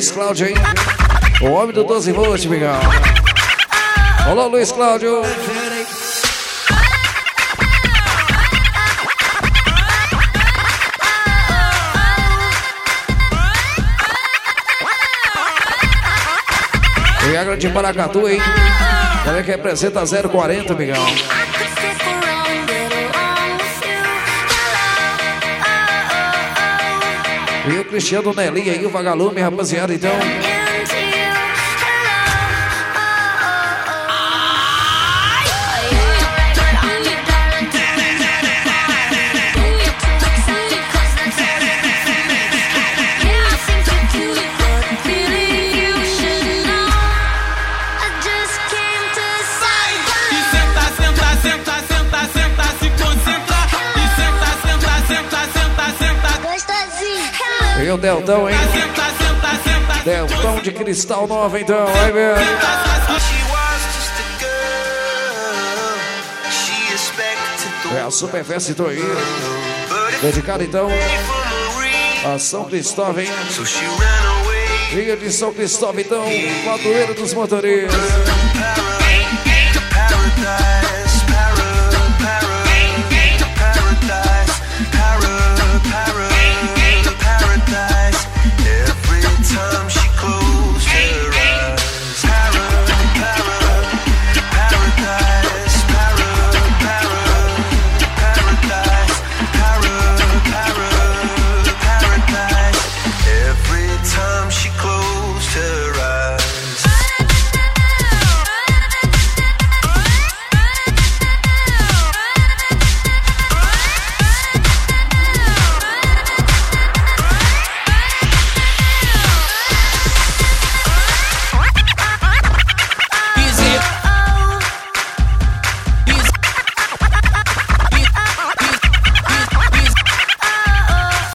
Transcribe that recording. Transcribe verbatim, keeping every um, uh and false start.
Luiz Cláudio, hein? O homem do doze volts, Miguel. Olá, Luiz Cláudio. E a grande Paracatu, hein? Também que representa zero quarenta, Miguel. E o Cristiano Nelinha e o Vagalume, rapaziada, então. E o Deltão, hein? Deltão de cristal nova, então, vai ver. É a Super Festa, então, aí. Dedicado, então, a São Cristóvão, hein? Ilha de São Cristóvão, então, padroeiro dos motoristas.